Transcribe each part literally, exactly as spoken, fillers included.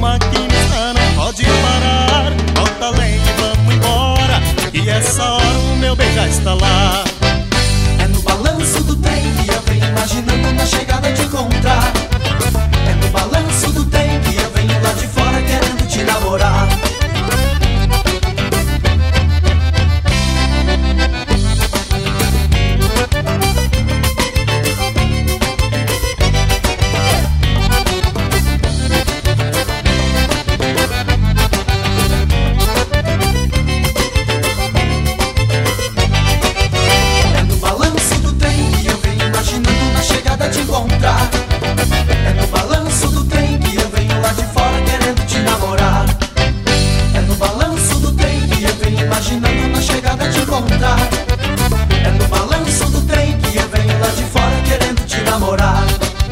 maquinista não pode parar. Bota lenha e vamos embora, e essa hora o meu bem já está lá. É no balanço do trem que eu venho imaginando na chegada te encontrar. É no balanço do trem que eu venho lá de fora querendo te namorar. É no balanço do trem que eu venho lá de fora querendo te namorar. É no balanço do trem que eu venho imaginando na chegada te encontrar. É no balanço do trem que eu venho lá de fora querendo te namorar.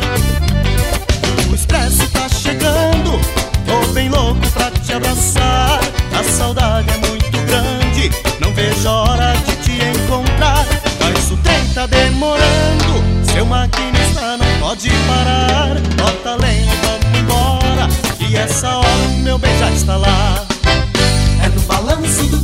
O expresso tá chegando, tô bem louco pra te abraçar. A saudade é muito grande, não vejo a hora de te encontrar. Mas o trem tá demorando, seu maquinista não pode parar. Bota lenha e vamos embora, e essa hora o meu bem já está lá. É no balanço do